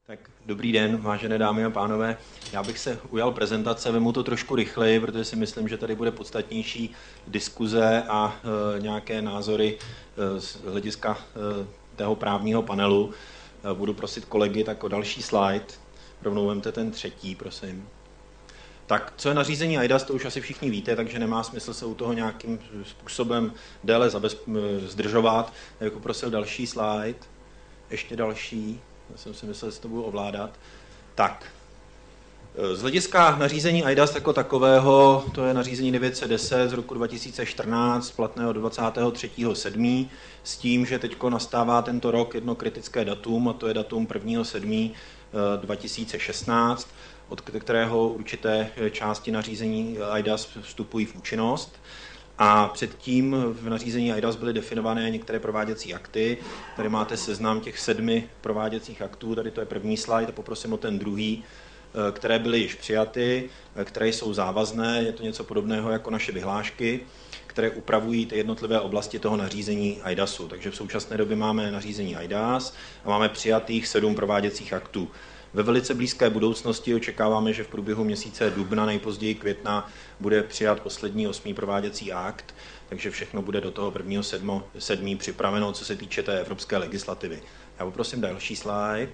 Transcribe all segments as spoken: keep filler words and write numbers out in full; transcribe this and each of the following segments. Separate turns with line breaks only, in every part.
Tak dobrý den, vážené dámy a pánové. Já bych se ujal prezentace, vemu to trošku rychleji, protože si myslím, že tady bude podstatnější diskuze a e, nějaké názory e, z hlediska e, tého právního panelu. E, budu prosit kolegy tak o další slide. Rovnou vemte ten třetí, prosím. Tak, co je nařízení eIDAS, to už asi všichni víte, takže nemá smysl se u toho nějakým způsobem déle zabez- zdržovat. Já bych poprosil další slide. Ještě další. Já jsem si myslel, že to budu ovládat. Tak, z hlediska nařízení eIDAS jako takového, to je nařízení devět set deset z roku dva tisíce čtrnáct, platného do dvacátého třetího sedmého s tím, že teď nastává tento rok jedno kritické datum, a to je datum prvního sedmého dva tisíce šestnáct, od kterého určité části nařízení eIDAS vstupují v účinnost. A předtím v nařízení eIDAS byly definované některé prováděcí akty. Tady máte seznam těch sedmi prováděcích aktů, tady to je první slide, a poprosím o ten druhý, které byly již přijaty, které jsou závazné, je to něco podobného jako naše vyhlášky, které upravují ty jednotlivé oblasti toho nařízení eIDASu. Takže v současné době máme nařízení eIDAS a máme přijatých sedm prováděcích aktů. Ve velice blízké budoucnosti očekáváme, že v průběhu měsíce dubna, nejpozději května, bude přijat poslední osmý prováděcí akt, takže všechno bude do toho prvního sedmého připraveno, co se týče té evropské legislativy. Já poprosím další slide.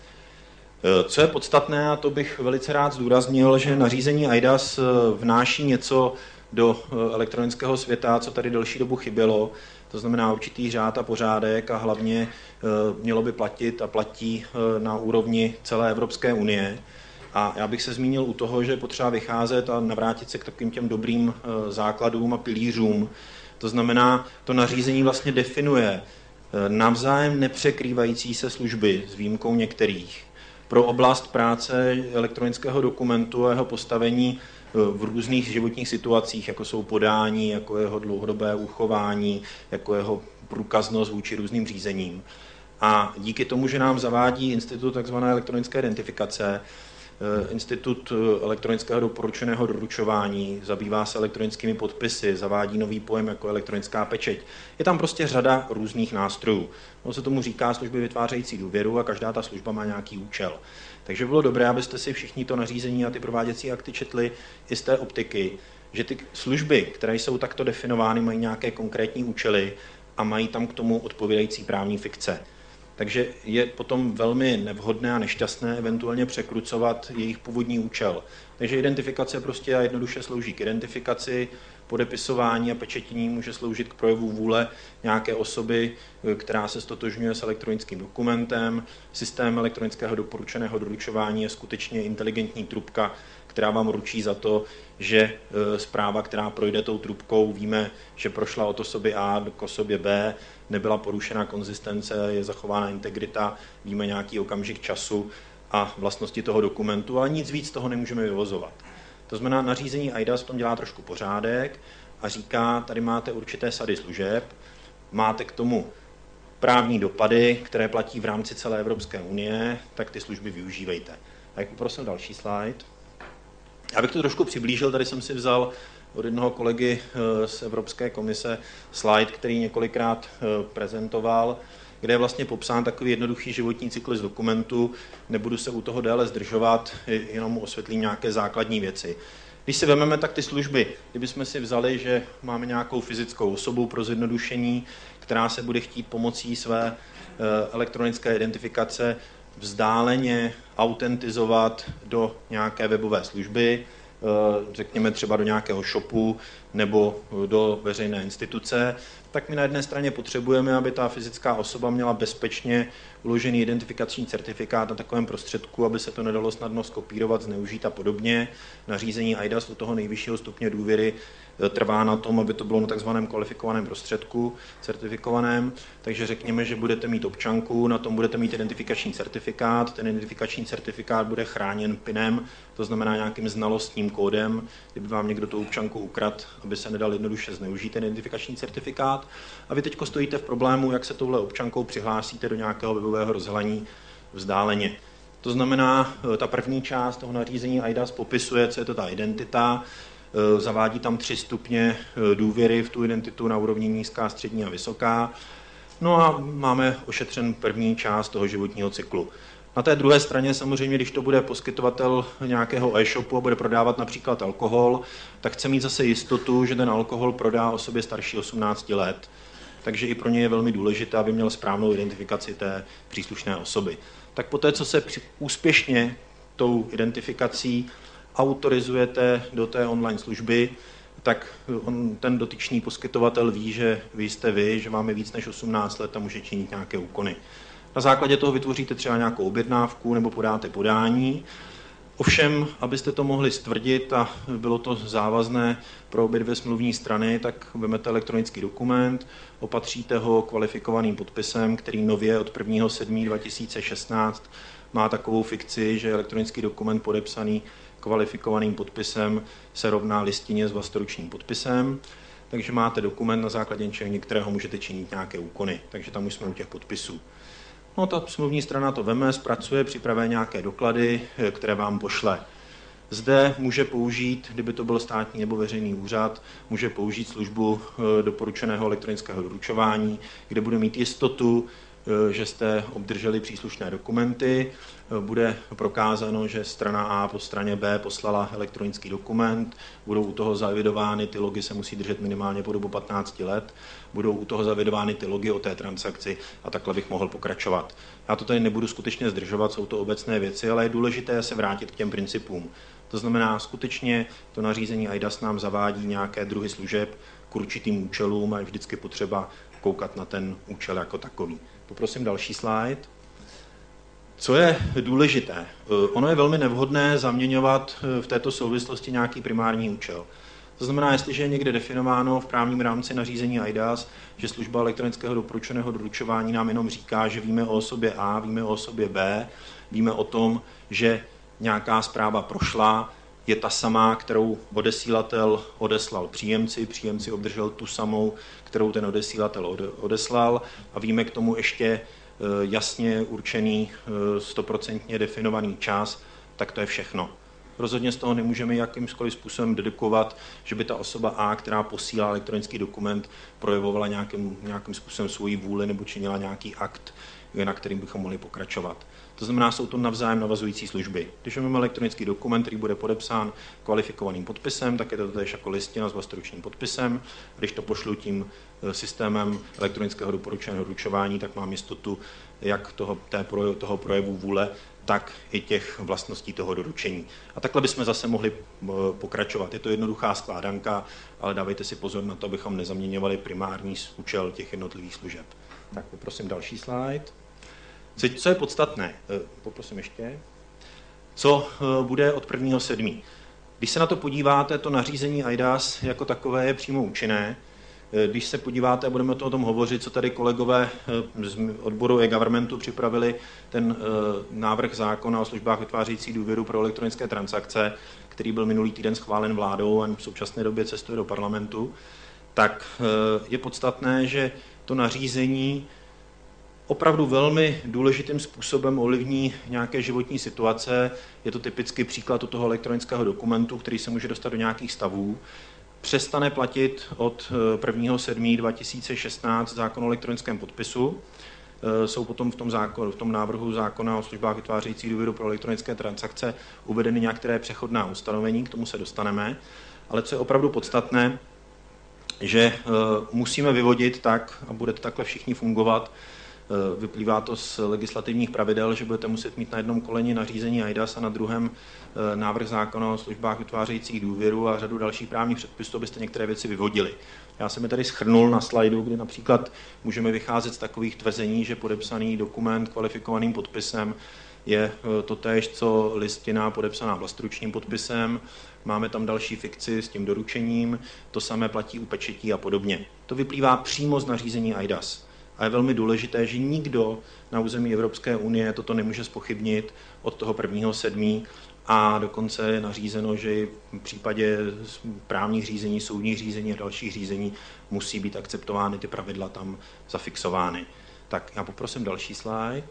Co je podstatné, a to bych velice rád zdůraznil, že nařízení eIDAS vnáší něco do elektronického světa, co tady delší dobu chybělo, to znamená určitý řád a pořádek, a hlavně mělo by platit a platí na úrovni celé Evropské unie. A já bych se zmínil u toho, že je potřeba vycházet a navrátit se k takovým těm dobrým základům a pilířům. To znamená, to nařízení vlastně definuje navzájem nepřekrývající se služby s výjimkou některých pro oblast práce elektronického dokumentu a jeho postavení v různých životních situacích, jako jsou podání, jako jeho dlouhodobé uchování, jako jeho průkaznost vůči různým řízením. A díky tomu, že nám zavádí institut tzv. Elektronické identifikace, institut elektronického doporučeného doručování, zabývá se elektronickými podpisy, zavádí nový pojem jako elektronická pečeť. Je tam prostě řada různých nástrojů. No se tomu říká služby vytvářející důvěru a každá ta služba má nějaký účel. Takže bylo dobré, abyste si všichni to nařízení a ty prováděcí akty četli i z té optiky, že ty služby, které jsou takto definovány, mají nějaké konkrétní účely a mají tam k tomu odpovídající právní fikce. Takže je potom velmi nevhodné a nešťastné eventuálně překrucovat jejich původní účel. Takže identifikace prostě a jednoduše slouží k identifikaci, podepisování a pečetění může sloužit k projevu vůle nějaké osoby, která se stotožňuje s elektronickým dokumentem. Systém elektronického doporučeného doručování je skutečně inteligentní trubka, která vám ručí za to, že zpráva, která projde tou trubkou, víme, že prošla od osoby A k osobě B, nebyla porušena konzistence, je zachována integrita, víme nějaký okamžik času a vlastnosti toho dokumentu, ale nic víc z toho nemůžeme vyvozovat. To znamená, nařízení eIDAS v tom dělá trošku pořádek a říká, tady máte určité sady služeb, máte k tomu právní dopady, které platí v rámci celé Evropské unie, tak ty služby využívejte. Tak poprosím další slide. Abych to trošku přiblížil, tady jsem si vzal od jednoho kolegy z Evropské komise slide, který několikrát prezentoval, kde je vlastně popsán takový jednoduchý životní cyklus dokumentu. Nebudu se u toho déle zdržovat, jenom osvětlím nějaké základní věci. Když si vezmeme, tak ty služby, kdybychom si vzali, že máme nějakou fyzickou osobu pro zjednodušení, která se bude chtít pomocí své elektronické identifikace vzdáleně autentizovat do nějaké webové služby, řekněme třeba do nějakého shopu nebo do veřejné instituce, tak my na jedné straně potřebujeme, aby ta fyzická osoba měla bezpečně uložený identifikační certifikát na takovém prostředku, aby se to nedalo snadno skopírovat, zneužít a podobně. Nařízení eIDAS u toho nejvyššího stupně důvěry trvá na tom, aby to bylo na takzvaném kvalifikovaném prostředku, certifikovaném, takže řekněme, že budete mít občanku, na tom budete mít identifikační certifikát, ten identifikační certifikát bude chráněn PINem, to znamená nějakým znalostním kódem, kdyby vám někdo tu občanku ukradl, aby se nedal jednoduše zneužít ten identifikační certifikát. A vy teď stojíte v problému, jak se touhle občankou přihlásíte do nějakého webového rozhraní vzdáleně. To znamená, ta první část toho nařízení eIDAS popisuje, co je to ta identita, zavádí tam tři stupně důvěry v tu identitu na úrovni nízká, střední a vysoká. No a máme ošetřen první část toho životního cyklu. Na té druhé straně samozřejmě, když to bude poskytovatel nějakého e-shopu a bude prodávat například alkohol, tak chce mít zase jistotu, že ten alkohol prodá osobě starší osmnácti let. Takže i pro ně je velmi důležité, aby měl správnou identifikaci té příslušné osoby. Tak poté, co se úspěšně tou identifikací autorizujete do té online služby, tak on, ten dotyčný poskytovatel ví, že vy jste vy, že máme víc než osmnáct let a může činit nějaké úkony. Na základě toho vytvoříte třeba nějakou objednávku nebo podáte podání. Ovšem, abyste to mohli stvrdit a bylo to závazné pro obě dvě smluvní strany, tak vezmete elektronický dokument, opatříte ho kvalifikovaným podpisem, který nově od prvního sedmého dva tisíce šestnáct má takovou fikci, že elektronický dokument podepsaný kvalifikovaným podpisem se rovná listině s vlastoručním podpisem. Takže máte dokument, na základě kterého můžete činit nějaké úkony. Takže tam už jsme u těch podpisů. No, ta smluvní strana to veme, zpracuje, připraví nějaké doklady, které vám pošle. Zde může použít, kdyby to byl státní nebo veřejný úřad, může použít službu doporučeného elektronického doručování, kde bude mít jistotu, že jste obdrželi příslušné dokumenty, bude prokázáno, že strana A po straně B poslala elektronický dokument, budou u toho zaevidovány, ty logy se musí držet minimálně po dobu patnácti let, budou u toho zaevidovány ty logy o té transakci a takhle bych mohl pokračovat. Já to tady nebudu skutečně zdržovat, jsou to obecné věci, ale je důležité se vrátit k těm principům. To znamená, skutečně to nařízení eIDAS nám zavádí nějaké druhy služeb k určitým účelům a je vždycky potřeba koukat na ten účel jako takový. Poprosím další slide. Co je důležité? Ono je velmi nevhodné zaměňovat v této souvislosti nějaký primární účel. To znamená, jestliže je někde definováno v právním rámci nařízení eIDAS, že služba elektronického doporučeného doručování nám jenom říká, že víme o osobě A, víme o osobě B, víme o tom, že nějaká zpráva prošla, je ta samá, kterou odesílatel odeslal příjemci, příjemci obdržel tu samou, kterou ten odesílatel odeslal a víme k tomu ještě jasně určený, stoprocentně definovaný čas, tak to je všechno. Rozhodně z toho nemůžeme jakýmkoliv způsobem dedukovat, že by ta osoba A, která posílá elektronický dokument, projevovala nějakým, nějakým způsobem svoji vůli nebo činila nějaký akt, na kterým bychom mohli pokračovat. To znamená, jsou to navzájem navazující služby. Když máme elektronický dokument, který bude podepsán kvalifikovaným podpisem, tak je to též jako listina s vlastoručním podpisem. Když to pošlu tím systémem elektronického doporučeného doručování, tak mám jistotu jak toho, té, toho projevu vůle, tak i těch vlastností toho doručení. A takhle bychom zase mohli pokračovat. Je to jednoduchá skládanka, ale dávejte si pozor na to, abychom nezaměňovali primární účel těch jednotlivých služeb. Tak poprosím další slide. Co je podstatné? Poprosím ještě. Co bude od prvního sedmého Když se na to podíváte, to nařízení eIDAS jako takové je přímo účinné. Když se podíváte, a budeme o tom hovořit, co tady kolegové z odboru e-governmentu připravili, ten návrh zákona o službách vytvářející důvěru pro elektronické transakce, který byl minulý týden schválen vládou a v současné době cestuje do parlamentu, tak je podstatné, že to nařízení opravdu velmi důležitým způsobem ovlivní nějaké životní situace. Je to typicky příklad toho elektronického dokumentu, který se může dostat do nějakých stavů. Přestane platit od prvního sedmého dva tisíce šestnáct zákon o elektronickém podpisu. Jsou potom v tom, zákon, v tom návrhu zákona o službách vytvářejících důvěru pro elektronické transakce uvedeny některé přechodná ustanovení, k tomu se dostaneme. Ale co je opravdu podstatné, že musíme vyvodit tak, a budete takhle všichni fungovat, vyplývá to z legislativních pravidel, že budete muset mít na jednom koleni nařízení eIDAS a na druhém návrh zákona o službách vytvářejících důvěru a řadu dalších právních předpisů, abyste některé věci vyvodili. Já jsem je tady shrnul na slajdu, kdy například můžeme vycházet z takových tvrzení, že podepsaný dokument kvalifikovaným podpisem je totéž, co listina podepsaná vlastoručním podpisem. Máme tam další fikci s tím doručením, to samé platí u pečetí a podobně. To vyplývá přímo z nařízení eIDAS. A je velmi důležité, že nikdo na území Evropské unie toto nemůže zpochybnit od toho prvního sedmého a dokonce je nařízeno, že v případě právních řízení, soudních řízení a dalších řízení musí být akceptovány ty pravidla tam zafixovány. Tak já poprosím další slide.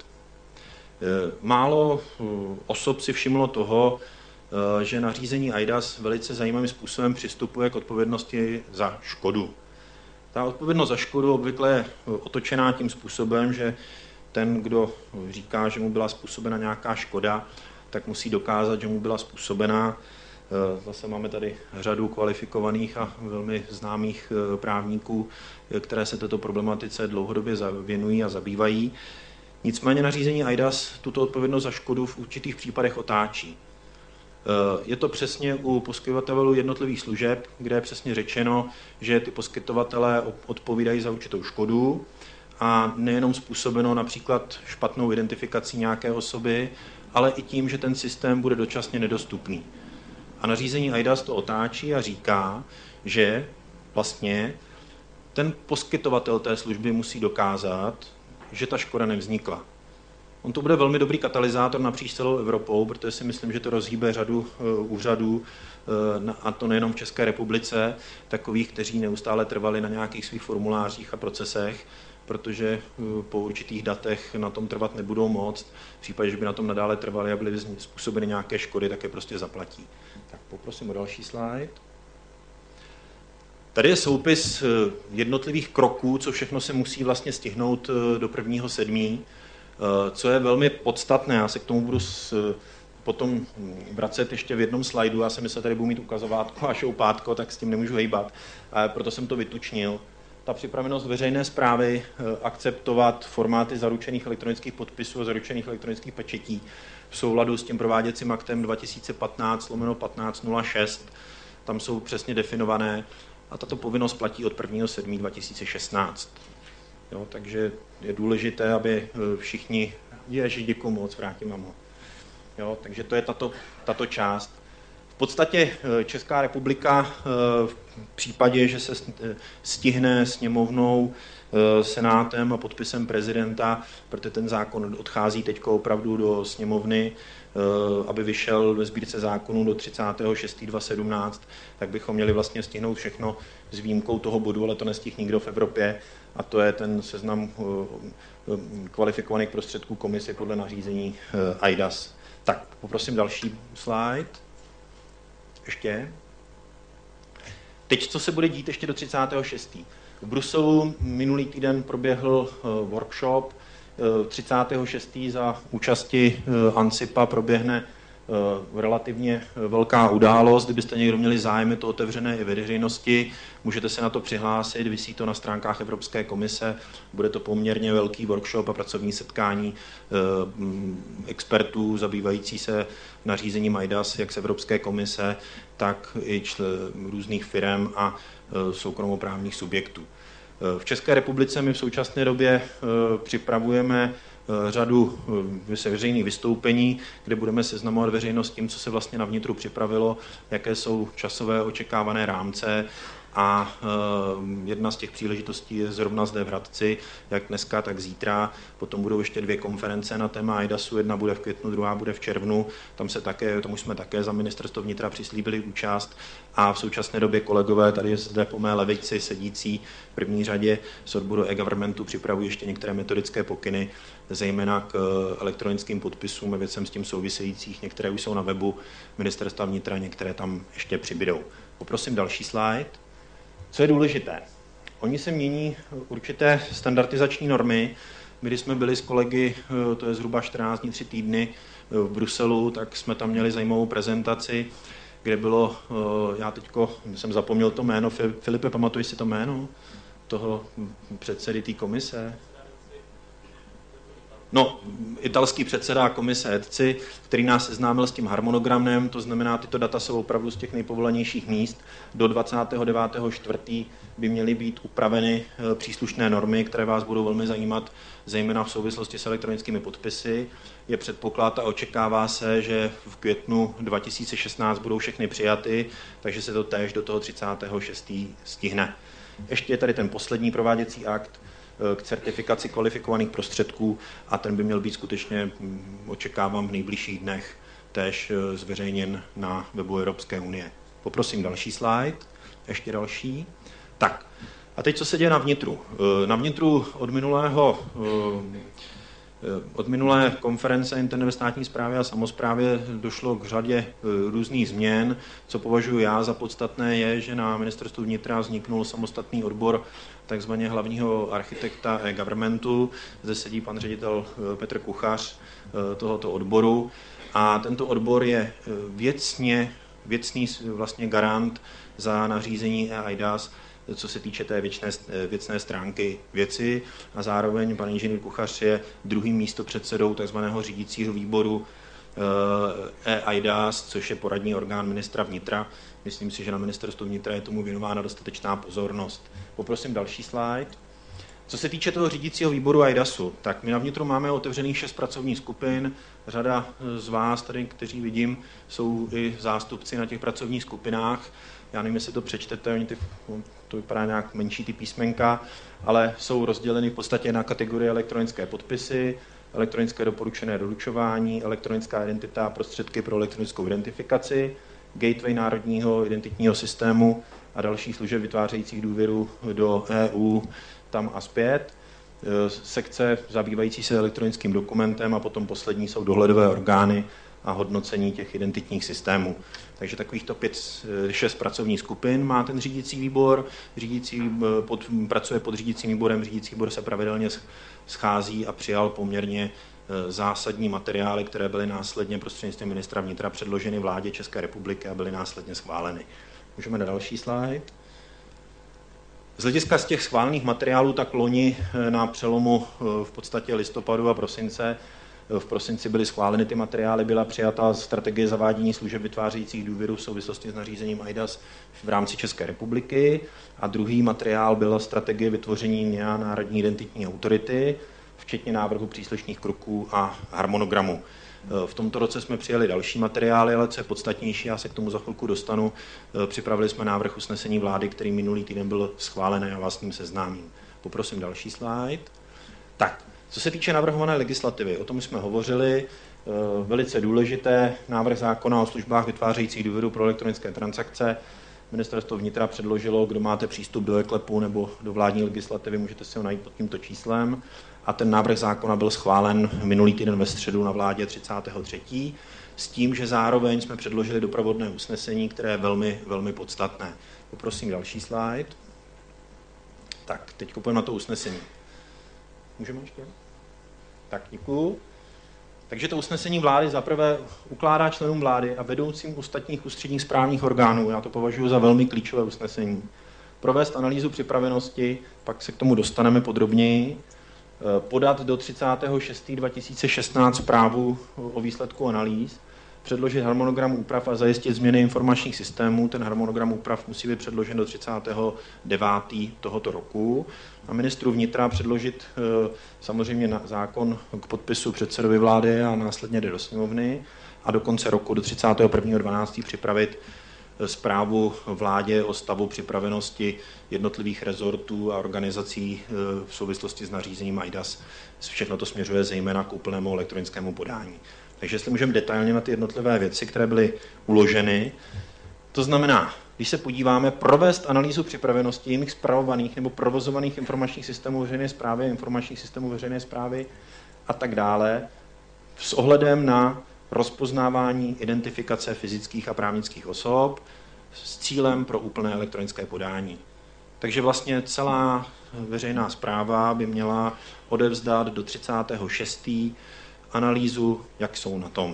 Málo osob si všimlo toho, že nařízení eIDAS velice zajímavým způsobem přistupuje k odpovědnosti za škodu. Ta odpovědnost za škodu obvykle je otočená tím způsobem, že ten, kdo říká, že mu byla způsobena nějaká škoda, tak musí dokázat, že mu byla způsobená. Zase máme tady řadu kvalifikovaných a velmi známých právníků, které se této problematice dlouhodobě věnují a zabývají. Nicméně nařízení eIDAS tuto odpovědnost za škodu v určitých případech otáčí. Je to přesně u poskytovatelů jednotlivých služeb, kde je přesně řečeno, že ty poskytovatelé odpovídají za určitou škodu a nejenom způsobeno například špatnou identifikací nějaké osoby, ale i tím, že ten systém bude dočasně nedostupný. A nařízení eIDAS to otáčí a říká, že vlastně ten poskytovatel té služby musí dokázat, že ta škoda nevznikla. On to bude velmi dobrý katalyzátor napříč celou Evropou, protože si myslím, že to rozhýbe řadu uh, úřadů, uh, a to nejenom v České republice, takových, kteří neustále trvali na nějakých svých formulářích a procesech, protože uh, po určitých datech na tom trvat nebudou moct. V případě, že by na tom nadále trvali a byly způsobeny nějaké škody, tak je prostě zaplatí. Tak poprosím o další slide. Tady je soupis jednotlivých kroků, co všechno se musí vlastně stihnout do prvního sedmý. Co je velmi podstatné, já se k tomu budu potom vracet ještě v jednom slajdu, já jsem myslel, tady budu mít ukazovátko a šoupátko, tak s tím nemůžu hejbat, proto jsem to vytučnil. Ta připravenost veřejné správy akceptovat formáty zaručených elektronických podpisů a zaručených elektronických pečetí v souladu s tím prováděcím aktem dva tisíce patnáct lomeno patnáct nula šest, tam jsou přesně definované a tato povinnost platí od prvního sedmého dva tisíce šestnáct. Jo, takže je důležité, aby všichni, ježi, děkuju moc, vrátím vám ho. Jo, takže to je tato, tato část. V podstatě Česká republika v případě, že se stihne sněmovnou, senátem a podpisem prezidenta, protože ten zákon odchází teď opravdu do sněmovny, aby vyšel ve sbírce zákonů do třicátého šestého dva tisíce sedmnáct, tak bychom měli vlastně stihnout všechno s výjimkou toho bodu, ale to nestihl nikdo v Evropě, a to je ten seznam kvalifikovaných prostředků komise podle nařízení eIDAS. Tak, poprosím další slide. Ještě. Teď, co se bude dít ještě do třicátého šestého V Bruselu minulý týden proběhl workshop. třicátého šestého za účasti ANSIPA proběhne relativně velká událost. Kdybyste někdo měli zájem, je to otevřené i veřejnosti, můžete se na to přihlásit, visí to na stránkách Evropské komise, bude to poměrně velký workshop a pracovní setkání expertů zabývající se nařízením eIDAS, jak z Evropské komise, tak i různých firem a soukromoprávních subjektů. V České republice my v současné době připravujeme řadu veřejných vystoupení, kde budeme seznamovat veřejnost s tím, co se vlastně na vnitru připravilo, jaké jsou časové očekávané rámce, a jedna z těch příležitostí je zrovna zde v Hradci, jak dneska, tak zítra. Potom budou ještě dvě konference na téma eIDASu, jedna bude v květnu, druhá bude v červnu. Tam se také, tomu jsme také za ministerstvo vnitra přislíbili účast, a v současné době kolegové tady zde po mé levici sedící v první řadě z odboru e-governmentu připravují ještě některé metodické pokyny, zejména k elektronickým podpisům a věcem s tím souvisejících. Některé už jsou na webu ministerstva vnitra, některé tam ještě přibydou. Poprosím další slide. Co je důležité? Oni se mění určité standardizační normy. My, když jsme byli s kolegy, to je zhruba čtrnáct dní, tři týdny v Bruselu, tak jsme tam měli zajímavou prezentaci, kde bylo, já teďko jsem zapomněl to jméno, Filipe, pamatuješ si to jméno toho předsedy té komise? No, italský předseda komise E T C I, který nás seznámil s tím harmonogramem, to znamená, tyto data jsou opravdu z těch nejpovolenějších míst. Do dvacátého devátého čtvrtého by měly být upraveny příslušné normy, které vás budou velmi zajímat, zejména v souvislosti s elektronickými podpisy. Je předpoklad a očekává se, že v květnu dva tisíce šestnáct budou všechny přijaty, takže se to též do toho třicátého šestého stihne. Ještě je tady ten poslední prováděcí akt k certifikaci kvalifikovaných prostředků, a ten by měl být skutečně, očekávám, v nejbližších dnech též zveřejněn na webu Evropské unie. Poprosím další slide, ještě další. Tak, a teď co se děje na vnitru? Na vnitru od minulého Od minulé konference internet ve státní správě a samosprávě došlo k řadě různých změn. Co považuji já za podstatné je, že na ministerstvu vnitra vzniknul samostatný odbor takzvaně hlavního architekta e-governmentu. Zde sedí pan ředitel Petr Kuchař tohoto odboru a tento odbor je věcně, věcný vlastně garant za nařízení eIDAS, co se týče té věčné, věcné stránky věci a zároveň pan inženýr Kuchař je druhým místopředsedou takzvaného řídícího výboru eIDAS, což je poradní orgán ministra vnitra. Myslím si, že na ministerstvu vnitra je tomu věnována dostatečná pozornost. Poprosím další slide. Co se týče toho řídícího výboru eIDASu, tak my na vnitru máme otevřených šest pracovních skupin. Řada z vás tady, kteří vidím, jsou i zástupci na těch pracovních skupinách. Já nevím, jestli to přečtete, oni ty, to vypadá nějak menší ty písmenka, ale jsou rozděleny v podstatě na kategorie elektronické podpisy, elektronické doporučené doručování, elektronická identita a prostředky pro elektronickou identifikaci, gateway národního identitního systému a dalších služeb vytvářejících důvěru do E U tam a zpět, sekce zabývající se elektronickým dokumentem a potom poslední jsou dohledové orgány a hodnocení těch identitních systémů. Takže takovýchto pět, šest pracovních skupin má ten řídící výbor. Řídící pod, pracuje pod řídícím výborem, řídící výbor se pravidelně schází a přijal poměrně zásadní materiály, které byly následně prostřednictvím ministra vnitra předloženy vládě České republiky a byly následně schváleny. Můžeme na další slide. Z hlediska z těch schválených materiálů, tak loni na přelomu v podstatě listopadu a prosince, v prosinci byly schváleny ty materiály, byla přijata strategie zavádění služeb vytvářejících důvěru v souvislosti s nařízením eIDAS v rámci České republiky a druhý materiál byla strategie vytvoření N I A, Národní identitní autority, včetně návrhu příslušných kroků a harmonogramu. V tomto roce jsme přijali další materiály, ale co je podstatnější, já se k tomu za chvilku dostanu, připravili jsme návrh usnesení vlády, který minulý týden byl schválen a já vás s ním seznámím. Poprosím další slide. Tak, co se týče navrhované legislativy, o tom jsme hovořili, velice důležité, návrh zákona o službách vytvářejících důvěru pro elektronické transakce. Ministerstvo vnitra předložilo, kdo máte přístup do eKLEPu nebo do vládní legislativy, můžete si ho najít pod tímto číslem. A ten návrh zákona byl schválen minulý týden ve středu na vládě třicátého třetího s tím, že zároveň jsme předložili doprovodné usnesení, které je velmi, velmi podstatné. Poprosím další slide. Tak, teď půjdeme na to usnesení. Můžeme ještě? Tak, děkuju. Takže to usnesení vlády zaprvé ukládá členům vlády a vedoucím ostatních ústředních správních orgánů, já to považuji za velmi klíčové usnesení, provést analýzu připravenosti, pak se k tomu dostaneme podrobněji, podat do třicátého šestého dva tisíce šestnáct zprávu o výsledku analýz, předložit harmonogram úprav a zajistit změny informačních systémů. Ten harmonogram úprav musí být předložen do třicátého devátého tohoto roku. A ministru vnitra předložit samozřejmě na zákon k podpisu předsedovi vlády a následně jde do sněmovny a do konce roku do třicátého prvního dvanáctého připravit zprávu vládě o stavu připravenosti jednotlivých rezortů a organizací v souvislosti s nařízením eIDAS. Všechno to směřuje zejména k úplnému elektronickému podání. Takže jestli můžeme detailně na ty jednotlivé věci, které byly uloženy, to znamená, když se podíváme, provést analýzu připravenosti jimich spravovaných nebo provozovaných informačních systémů veřejné správy, informačních systémů veřejné správy a tak dále, s ohledem na rozpoznávání identifikace fyzických a právnických osob s cílem pro úplné elektronické podání. Takže vlastně celá veřejná správa by měla odevzdat do třicátého šestého analýzu, jak jsou na tom.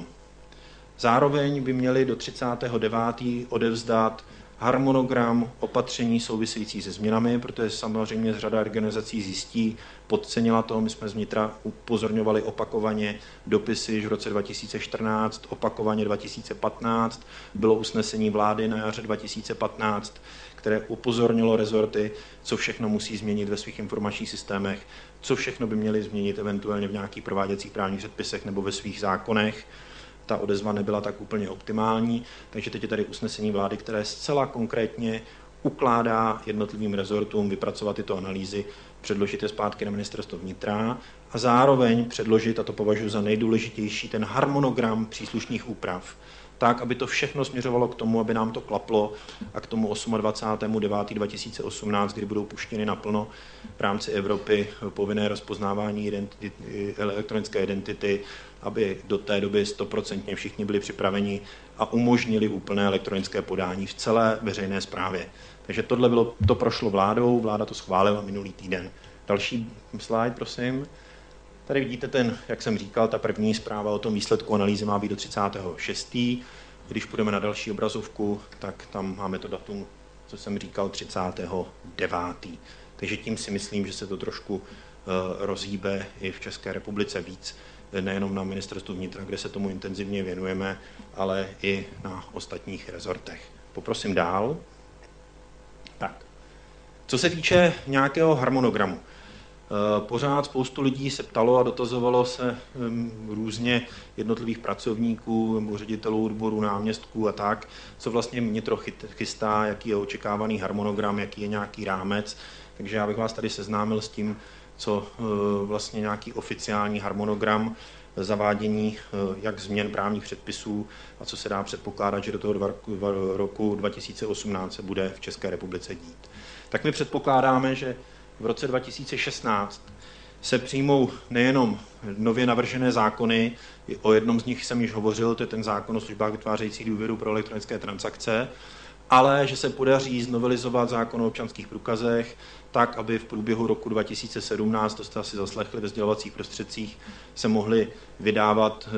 Zároveň by měli do třicátého devátého odevzdat harmonogram opatření související se změnami, protože samozřejmě řada organizací zjistí, podcenila to, my jsme z vnitra upozorňovali opakovaně dopisy již v roce dva tisíce čtrnáct, opakovaně dva tisíce patnáct, bylo usnesení vlády na jaře dva tisíce patnáct, které upozornilo rezorty, co všechno musí změnit ve svých informačních systémech, co všechno by měli změnit eventuálně v nějakých prováděcích právních předpisech nebo ve svých zákonech. Ta odezva nebyla tak úplně optimální, takže teď je tady usnesení vlády, které zcela konkrétně ukládá jednotlivým rezortům vypracovat tyto analýzy, předložit je zpátky na ministerstvo vnitra a zároveň předložit, a to považuji za nejdůležitější, ten harmonogram příslušných úprav. tak, aby to všechno směřovalo k tomu, aby nám to klaplo a k tomu dvacátého devátého devátého dva tisíce osmnáct, kdy budou puštěny naplno v rámci Evropy povinné rozpoznávání identity, elektronické identity, aby do té doby stoprocentně všichni byli připraveni a umožnili úplné elektronické podání v celé veřejné správě. Takže tohle bylo, to prošlo vládou, vláda to schválila minulý týden. Další slide, prosím. Tady vidíte ten, jak jsem říkal, ta první zpráva o tom výsledku analýzy má být do třicátého šestého Když půjdeme na další obrazovku, tak tam máme to datum, co jsem říkal, třicátého devátého Takže tím si myslím, že se to trošku uh, rozhýbe i v České republice víc, nejenom na ministerstvu vnitra, kde se tomu intenzivně věnujeme, ale i na ostatních rezortech. Poprosím dál. Tak. Co se týče nějakého harmonogramu, pořád spoustu lidí se ptalo a dotazovalo se různě jednotlivých pracovníků, ředitelů odborů, náměstků a tak, co vlastně vnitro chystá, jaký je očekávaný harmonogram, jaký je nějaký rámec. Takže já bych vás tady seznámil s tím, co vlastně nějaký oficiální harmonogram zavádění jak změn právních předpisů a co se dá předpokládat, že do toho roku dva tisíce osmnáct se bude v České republice dít. Tak my předpokládáme, že v roce dva tisíce šestnáct se přijmou nejenom nově navržené zákony, o jednom z nich jsem již hovořil, to je ten zákon o službách vytvářejících důvěru pro elektronické transakce, ale že se podaří znovelizovat zákon o občanských průkazech tak, aby v průběhu roku dva tisíce sedmnáct, to jste asi zaslechli ve sdělovacích prostředcích, se mohly vydávat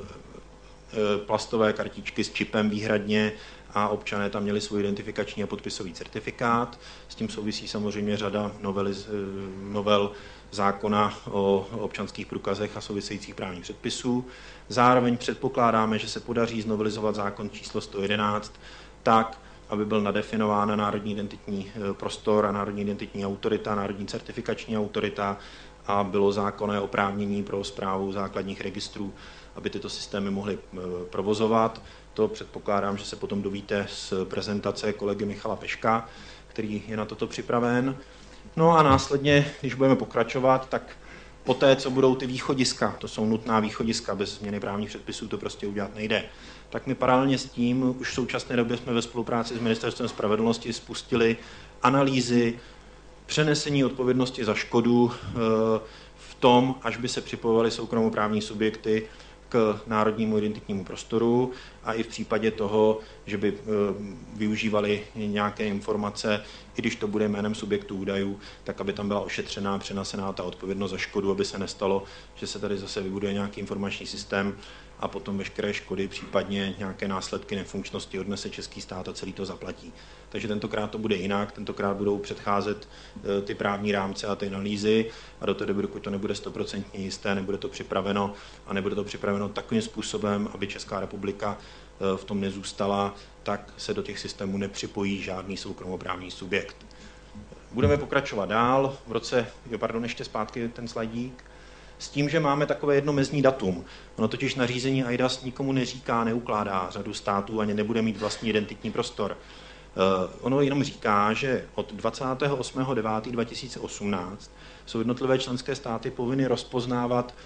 plastové kartičky s čipem výhradně a občané tam měli svůj identifikační a podpisový certifikát. S tím souvisí samozřejmě řada noveliz, novel zákona o občanských průkazech a souvisejících právních předpisů. Zároveň předpokládáme, že se podaří znovelizovat zákon číslo sto jedenáct tak, aby byl nadefinován národní identitní prostor a národní identitní autorita, národní certifikační autorita a bylo zákonné oprávnění pro správu základních registrů, aby tyto systémy mohly provozovat. To předpokládám, že se potom dovíte z prezentace kolegy Michala Peška, který je na toto připraven. No a následně, když budeme pokračovat, tak poté, co budou ty východiska, to jsou nutná východiska, bez změny právních předpisů to prostě udělat nejde, tak my paralelně s tím už v současné době jsme ve spolupráci s Ministerstvem spravedlnosti spustili analýzy přenesení odpovědnosti za škodu v tom, až by se připojovaly soukromoprávní subjekty k národnímu identitnímu prostoru a i v případě toho, že by využívali nějaké informace, i když to bude jménem subjektu údajů, tak aby tam byla ošetřená, přenesená ta odpovědnost za škodu, aby se nestalo, že se tady zase vybuduje nějaký informační systém a potom veškeré škody, případně nějaké následky nefunkčnosti odnese český stát a celý to zaplatí. Takže tentokrát to bude jinak, tentokrát budou předcházet ty právní rámce a ty analýzy a do té doby, dokud to nebude stoprocentně jisté, nebude to připraveno a nebude to připraveno takovým způsobem, aby Česká republika v tom nezůstala, tak se do těch systémů nepřipojí žádný soukromoprávní subjekt. Budeme pokračovat dál. V roce, jo, pardon, ještě zpátky ten slajdík. S tím, že máme takové jedno mezní datum. Ono totiž nařízení I D A S nikomu neříká, neukládá řadu států, ani nebude mít vlastní identitní prostor. Ono jenom říká, že od dvacátého osmého devátého dva tisíce osmnáct jsou jednotlivé členské státy povinny rozpoznávat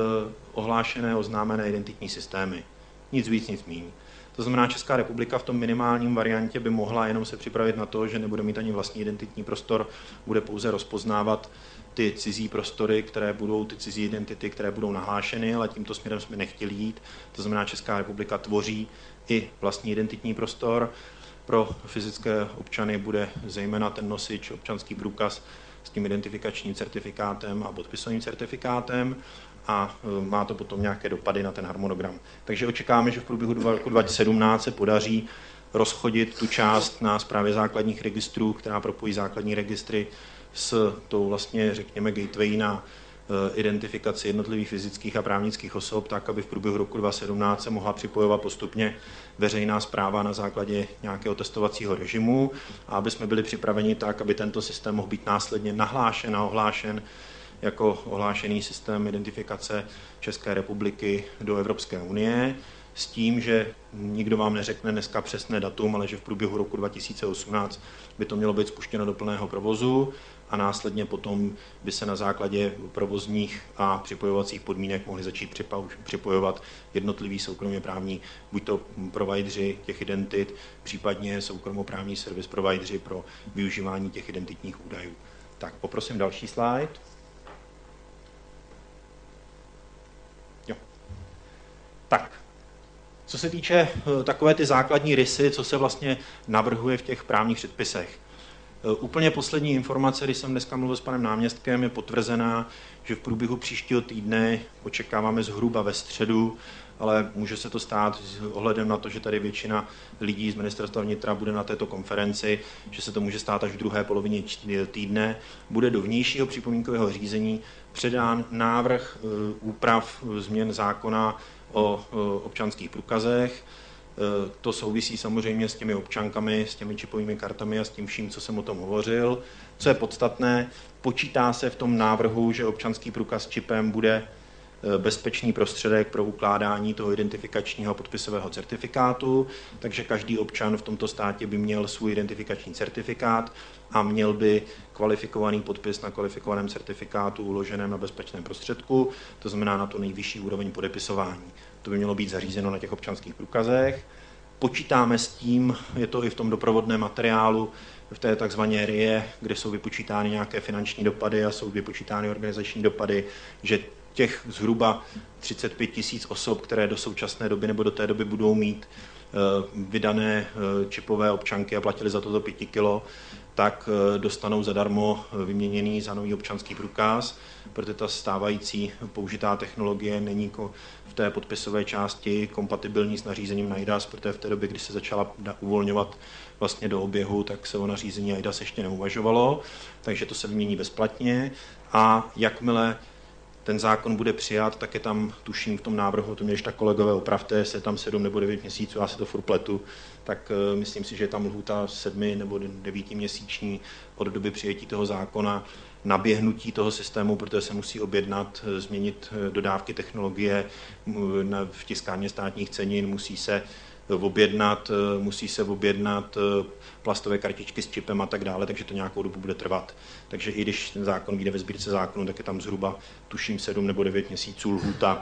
ohlášené, oznámené identitní systémy. Nic víc, nic míň. To znamená, Česká republika v tom minimálním variantě by mohla jenom se připravit na to, že nebude mít ani vlastní identitní prostor, bude pouze rozpoznávat ty cizí prostory, které budou, ty cizí identity, které budou nahlášeny, ale tímto směrem jsme nechtěli jít. To znamená, Česká republika tvoří i vlastní identitní prostor. Pro fyzické občany bude zejména ten nosič, občanský průkaz s tím identifikačním certifikátem a podpisovým certifikátem a má to potom nějaké dopady na ten harmonogram. Takže očekáváme, že v průběhu roku dva tisíce sedmnáct se podaří rozchodit tu část na správě základních registrů, která propojí základní registry s tou vlastně, řekněme, gateway na identifikaci jednotlivých fyzických a právnických osob, tak aby v průběhu roku dva tisíce sedmnáct se mohla připojovat postupně veřejná správa na základě nějakého testovacího režimu a aby jsme byli připraveni tak, aby tento systém mohl být následně nahlášen a ohlášen jako ohlášený systém identifikace České republiky do Evropské unie, s tím, že nikdo vám neřekne dneska přesné datum, ale že v průběhu roku dva tisíce osmnáct by to mělo být spuštěno do plného provozu a následně potom by se na základě provozních a připojovacích podmínek mohli začít připojovat jednotliví soukromě právní, buď to provideři těch identit, případně soukromoprávní service provideři pro využívání těch identitních údajů. Tak poprosím další slide. Jo. Tak, co se týče takové ty základní rysy, co se vlastně navrhuje v těch právních předpisech. Úplně poslední informace, když jsem dneska mluvil s panem náměstkem, je potvrzená, že v průběhu příštího týdne očekáváme zhruba ve středu, ale může se to stát s ohledem na to, že tady většina lidí z ministerstva vnitra bude na této konferenci, že se to může stát až v druhé polovině týdne. Bude do vnějšího připomínkového řízení předán návrh úprav změn zákona o občanských průkazech. To souvisí samozřejmě s těmi občankami, s těmi čipovými kartami a s tím vším, co jsem o tom hovořil. Co je podstatné, počítá se v tom návrhu, že občanský průkaz s čipem bude bezpečný prostředek pro ukládání toho identifikačního podpisového certifikátu, takže každý občan v tomto státě by měl svůj identifikační certifikát a měl by kvalifikovaný podpis na kvalifikovaném certifikátu uloženém na bezpečném prostředku, to znamená na tu nejvyšší úroveň podepisování. To by mělo být zařízeno na těch občanských průkazech. Počítáme s tím, je to i v tom doprovodném materiálu, v té takzvané R I E, kde jsou vypočítány nějaké finanční dopady a jsou vypočítány organizační dopady, že těch zhruba třicet pět tisíc osob, které do současné doby nebo do té doby budou mít vydané čipové občanky a platili za toto pěti kilo, tak dostanou zadarmo vyměněný za nový občanský průkaz, protože ta stávající použitá technologie není v té podpisové části kompatibilní s nařízením eIDAS, protože v té době, kdy se začala uvolňovat vlastně do oběhu, tak se o nařízení eIDAS ještě neuvažovalo, takže to se vymění bezplatně a jakmile ten zákon bude přijat, tak je tam, tuším v tom návrhu, to mě ještě tak kolegové opravte, jestli je tam sedm nebo devět měsíců, já si to furt pletu, tak uh, myslím si, že je tam lhůta sedmi nebo devíti měsíční od doby přijetí toho zákona, naběhnutí toho systému, protože se musí objednat, změnit dodávky technologie v tiskárně státních cenin, musí se objednat, musí se objednat plastové kartičky s čipem a tak dále, takže to nějakou dobu bude trvat. Takže i když ten zákon vyjde ve sbírce zákonu, tak je tam zhruba, tuším, sedm nebo devět měsíců lhůta,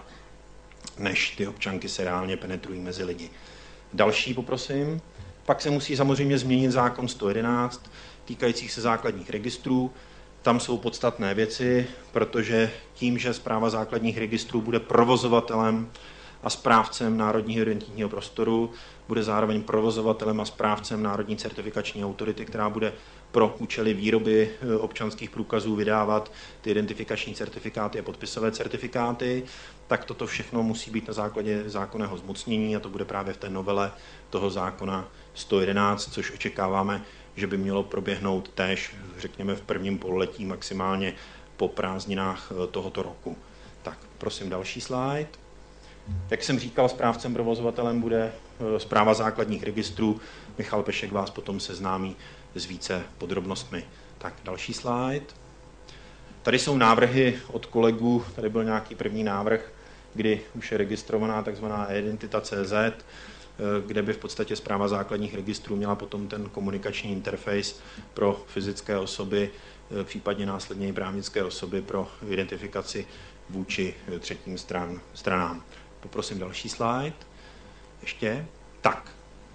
než ty občanky se reálně penetrují mezi lidi. Další poprosím. Pak se musí samozřejmě změnit zákon sto jedenáct týkajících se základních registrů. Tam jsou podstatné věci, protože tím, že Správa základních registrů bude provozovatelem a správcem Národního identitního prostoru, bude zároveň provozovatelem a správcem Národní certifikační autority, která bude pro účely výroby občanských průkazů vydávat ty identifikační certifikáty a podpisové certifikáty, tak toto všechno musí být na základě zákonného zmocnění a to bude právě v té novele toho zákona sto jedenáct, což očekáváme, že by mělo proběhnout též, řekněme, v prvním pololetí, maximálně po prázdninách tohoto roku. Tak, prosím další slide. Jak jsem říkal, správcem provozovatelem bude Správa základních registrů. Michal Pešek vás potom seznámí s více podrobnostmi. Tak další slide. Tady jsou návrhy od kolegů, tady byl nějaký první návrh, kdy už je registrovaná takzvaná e-identita tečka cé zet, kde by v podstatě Správa základních registrů měla potom ten komunikační interface pro fyzické osoby, případně následně i právnické osoby pro identifikaci vůči třetím stran, stranám. Poprosím další slide. Ještě. Tak.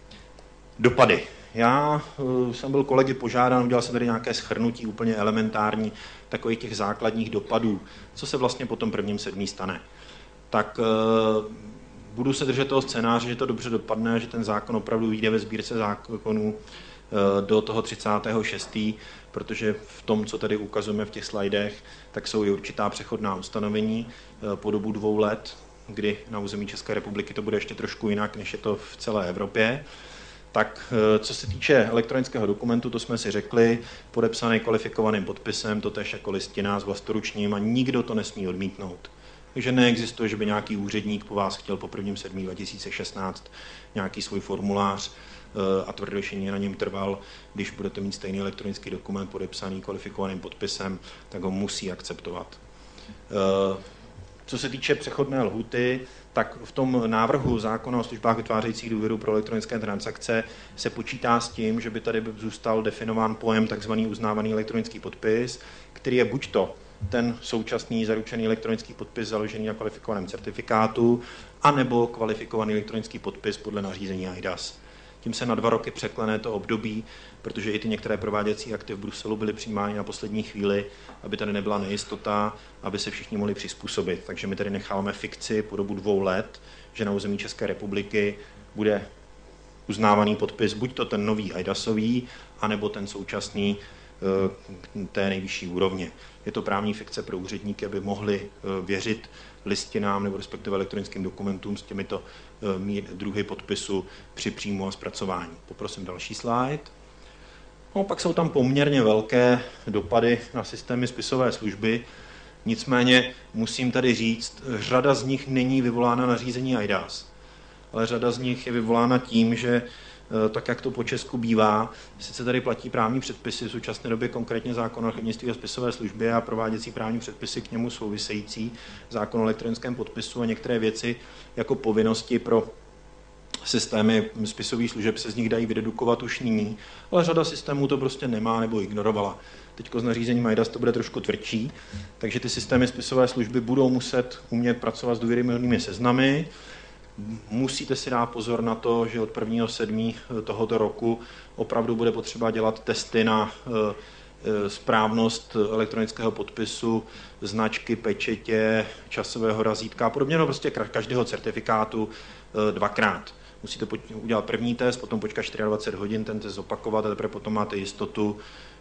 Dopady. Já uh, jsem byl kolegy požádán, udělal jsem tady nějaké shrnutí úplně elementární takových těch základních dopadů, co se vlastně po tom prvním sedmí stane. Tak uh, budu se držet toho scénáře, že to dobře dopadne, že ten zákon opravdu vyjde ve sbírce zákonů uh, do toho třicátého šestého protože v tom, co tady ukazujeme v těch slajdech, tak jsou i určitá přechodná ustanovení uh, po dobu dvou let, kdy na území České republiky to bude ještě trošku jinak, než je to v celé Evropě. Tak co se týče elektronického dokumentu, to jsme si řekli, podepsaný kvalifikovaným podpisem, to též jako listina s vlastoručním a nikdo to nesmí odmítnout. Takže neexistuje, že by nějaký úředník po vás chtěl po prvním sedmém dva tisíce šestnáct nějaký svůj formulář a tvrdošíně na něm trval. Když budete mít stejný elektronický dokument podepsaný kvalifikovaným podpisem, tak ho musí akceptovat. Co se týče přechodné lhuty, tak v tom návrhu zákona o službách vytvářejících důvěru pro elektronické transakce se počítá s tím, že by tady zůstal definován pojem tzv. Uznávaný elektronický podpis, který je buď to ten současný zaručený elektronický podpis založený na kvalifikovaném certifikátu, anebo kvalifikovaný elektronický podpis podle nařízení E I D A S. Tím se na dva roky překlene to období, protože i ty některé prováděcí akty v Bruselu byly přijímány na poslední chvíli, aby tady nebyla nejistota, aby se všichni mohli přizpůsobit. Takže my tady necháváme fikci po dobu dvou let, že na území České republiky bude uznávaný podpis, buď to ten nový eidasový, anebo ten současný té nejvyšší úrovně. Je to právní fikce pro úředníky, aby mohli věřit listinám nebo respektive elektronickým dokumentům s těmito druhy podpisu při příjmu a zpracování. Poprosím další slide. No, pak jsou tam poměrně velké dopady na systémy spisové služby, nicméně musím tady říct, řada z nich není vyvolána nařízení E I D A S, ale řada z nich je vyvolána tím, že tak, jak to po Česku bývá, sice tady platí právní předpisy, v současné době konkrétně zákon o archivnictví a spisové službě a prováděcí právní předpisy k němu související, zákon o elektronickém podpisu a některé věci jako povinnosti pro systémy spisových služeb se z nich dají vydedukovat už nyní, ale řada systémů to prostě nemá nebo ignorovala. Teď s nařízením E I D A S to bude trošku tvrdší, takže ty systémy spisové služby budou muset umět pracovat s důvěryhodnými seznamy. Musíte si dát pozor na to, že od prvního sedmého tohoto roku opravdu bude potřeba dělat testy na správnost elektronického podpisu, značky, pečetě, časového razítka a podobně, no prostě každého certifikátu dvakrát. Musíte udělat první test, potom počkat dvacet čtyři hodin, ten test zopakovat a teprve potom máte jistotu,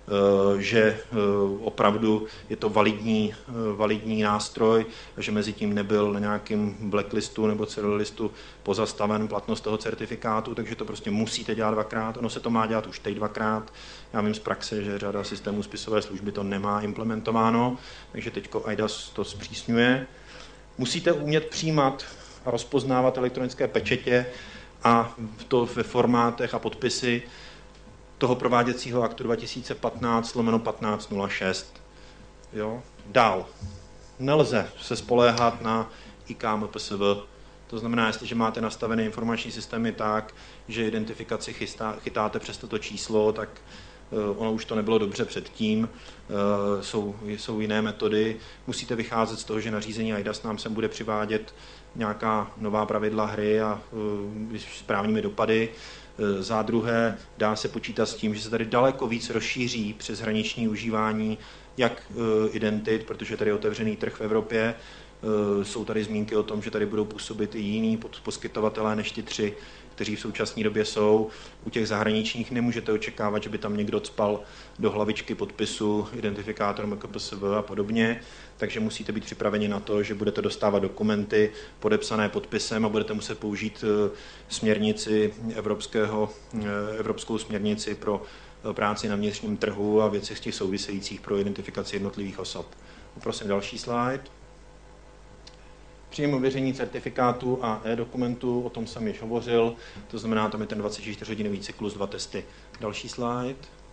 že opravdu je to validní, validní nástroj, že mezi tím nebyl na nějakém blacklistu nebo celolistu pozastaven platnost toho certifikátu, takže to prostě musíte dělat dvakrát. Ono se to má dělat už teď dvakrát. Já vím z praxe, že řada systémů spisové služby to nemá implementováno, takže teď E I D A S to zpřísňuje. Musíte umět přijímat a rozpoznávat elektronické pečetě a to ve formátech a podpisy toho prováděcího aktu dva tisíce patnáct lomeno patnáct nula šest. Jo? Dál. Nelze se spoléhat na I K M P S V. To znamená, jestliže máte nastavené informační systémy tak, že identifikaci chystá, chytáte přes toto číslo, tak ono už to nebylo dobře předtím, jsou, jsou jiné metody. Musíte vycházet z toho, že nařízení E I D A S nám sem bude přivádět nějaká nová pravidla hry a s právními dopady. Za druhé, dá se počítat s tím, že se tady daleko víc rozšíří přeshraniční užívání jak identit, protože tady je otevřený trh v Evropě, jsou tady zmínky o tom, že tady budou působit i jiní poskytovatelé než ty tři, kteří v současné době jsou. U těch zahraničních nemůžete očekávat, že by tam někdo cpal do hlavičky podpisu, identifikátor M K P S V a podobně, takže musíte být připraveni na to, že budete dostávat dokumenty podepsané podpisem a budete muset použít směrnici evropského, evropskou směrnici pro práci na vnitřním trhu a věci z těch souvisejících pro identifikaci jednotlivých osob. Poprosím další slide. Příjem ověření certifikátu a e-dokumentu, o tom jsem již hovořil, to znamená, tam je ten dvacet čtyři hodinový cyklus, dva testy. Další slide.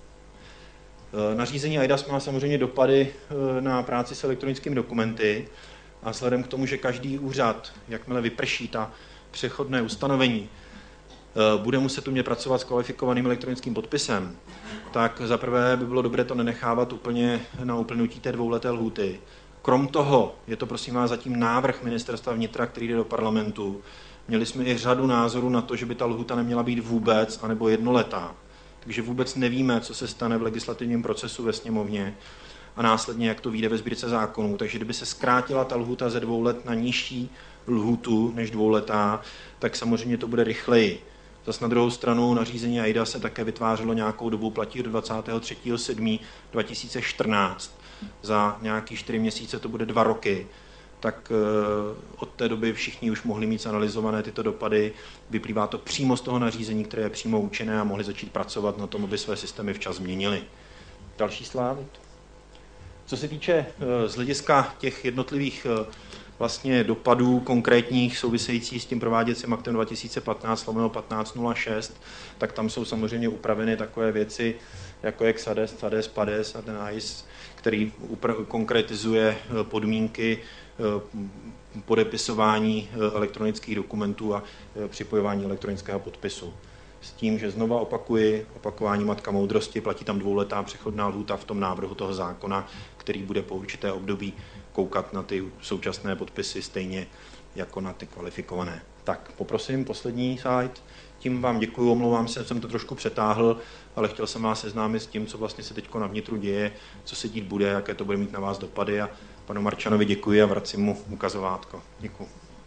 Nařízení E I D A S má samozřejmě dopady na práci s elektronickými dokumenty a vzhledem k tomu, že každý úřad, jakmile vyprší ta přechodné ustanovení, bude muset umět pracovat s kvalifikovaným elektronickým podpisem, tak zaprvé by bylo dobré to nenechávat úplně na uplynutí té dvouleté lhůty. Krom toho, je to prosím vás zatím návrh Ministerstva vnitra, který jde do parlamentu. Měli jsme i řadu názorů na to, že by ta lhůta neměla být vůbec, anebo jednoletá. Takže vůbec nevíme, co se stane v legislativním procesu ve sněmovně a následně, jak to vyjde ve sbírce zákonů. Takže kdyby se zkrátila ta lhůta ze dvou let na nižší lhůtu než dvouletá, tak samozřejmě to bude rychleji. Zas na druhou stranu nařízení E I D A se také vytvářelo nějakou dobu, platí do dvacátého třetího sedmého dva tisíce čtrnáct. Za nějaký čtyři měsíce to bude dva roky, tak od té doby všichni už mohli mít analyzované tyto dopady. Vyplývá to přímo z toho nařízení, které je přímo účinné a mohli začít pracovat na tom, aby své systémy včas změnili. Další slide. Co se týče z hlediska těch jednotlivých vlastně dopadů konkrétních souvisejících s tím prováděcím aktem dva tisíce patnáct lomeno patnáct nula šest, tak tam jsou samozřejmě upraveny takové věci, jako je XADES, CADES, PADES a ten A I S, který konkretizuje podmínky podepisování elektronických dokumentů a připojování elektronického podpisu. S tím, že znova opakuji, opakování matka moudrosti, platí tam dvouletá přechodná lhůta v tom návrhu toho zákona, který bude po určité období koukat na ty současné podpisy stejně jako na ty kvalifikované. Tak, poprosím poslední slide. Tím vám děkuji, omlouvám se, jsem to trošku přetáhl, ale chtěl jsem vás seznámit s tím, co vlastně se teď na vnitru děje, co se dít bude, jaké to bude mít na vás dopady a panu Marčanovi děkuji a vracím mu ukazovátko. Děkuji.